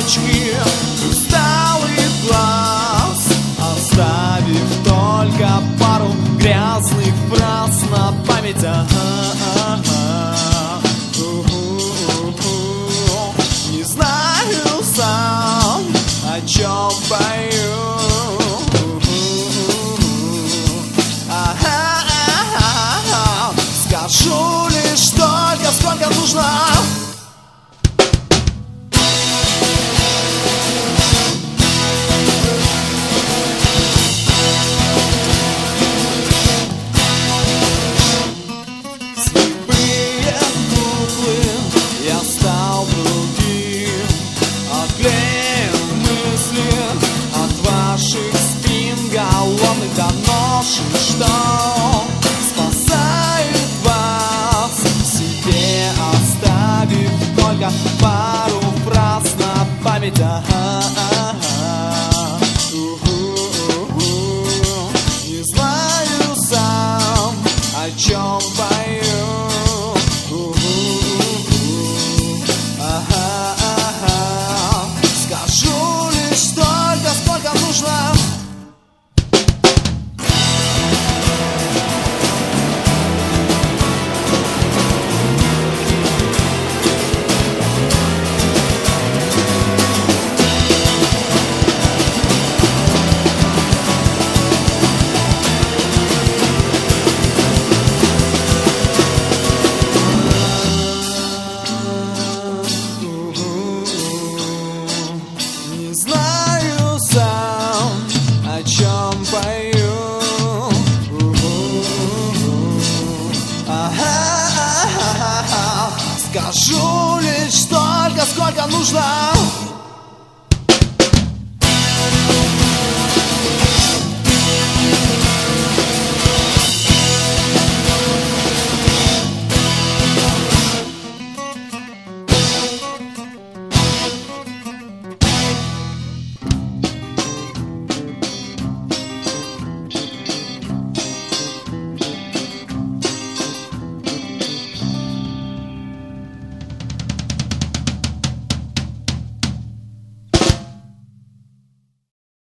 лампочки усталый глаз, оставив только пару грязных фраз на память. Не знаю сам, о чем пою. Скажу лишь только, сколько нужно. Слепые буквы, я стал другим. Отклеим мысли от ваших спин головных до ноши, что спасает вас, себе оставив только пару фраз на память. Не знаю сам, о чем пою. Скажу лишь только, сколько нужно. Не знаю сам, о чем пою. Скажу лишь столько, сколько нужно.